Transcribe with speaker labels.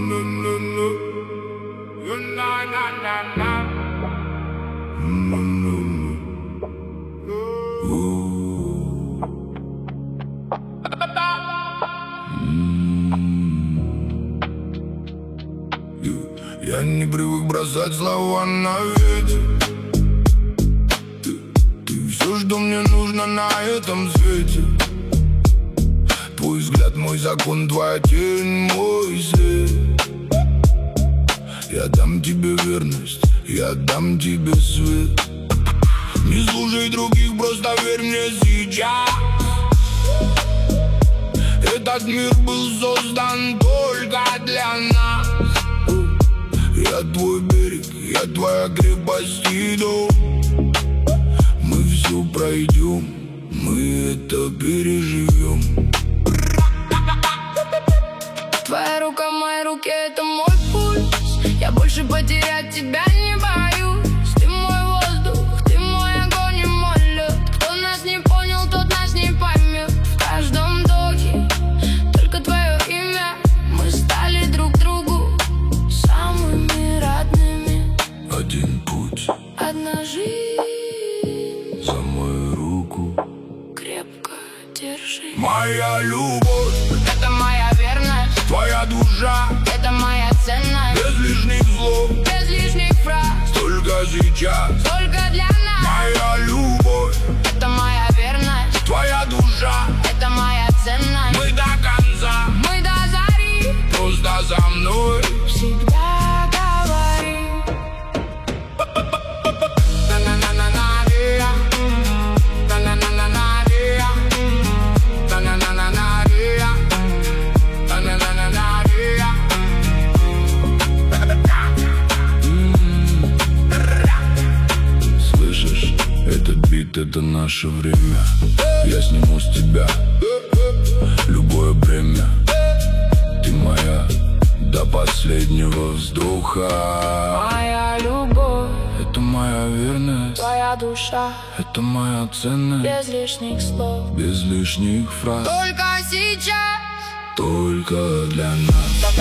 Speaker 1: Я не привык бросать слова на ветер. Ты все, что мне нужно на этом свете. Твой взгляд, мой закон, твоя тень, мой свет. Я дам тебе верность, я дам тебе свет. Не слушай других, просто верь мне сейчас. Этот мир был создан только для нас. Я твой берег, я твоя крепость и дом. Мы все пройдем, мы это переживем.
Speaker 2: Твоя рука в моей руке, это мой пульс. Я больше потерять тебя не боюсь. Ты мой воздух, ты мой огонь и мой лед. Кто нас не понял, тот нас не поймет. В каждом вдохе только твое имя. Мы стали друг другу самыми родными.
Speaker 1: Один путь,
Speaker 2: одна жизнь.
Speaker 1: за мою руку
Speaker 2: Крепко держи.
Speaker 1: Моя любовь,
Speaker 2: это моя верность.
Speaker 1: твоя душа,
Speaker 2: это моя ценность.
Speaker 1: без лишних слов,
Speaker 2: без лишних фраз.
Speaker 1: только сейчас,
Speaker 2: только для нас.
Speaker 1: моя любовь,
Speaker 2: это моя верность.
Speaker 1: твоя душа,
Speaker 2: это моя ценность.
Speaker 1: мы до конца,
Speaker 2: мы до зари.
Speaker 1: просто за мной
Speaker 2: Всегда говори.
Speaker 1: Слышишь, этот бит, это наше время. Я сниму с тебя любое бремя. Ты моя до последнего вздоха.
Speaker 2: Моя любовь,
Speaker 1: это моя верность,
Speaker 2: твоя душа,
Speaker 1: это моя ценность,
Speaker 2: без лишних слов,
Speaker 1: без лишних фраз,
Speaker 2: только сейчас,
Speaker 1: только для нас.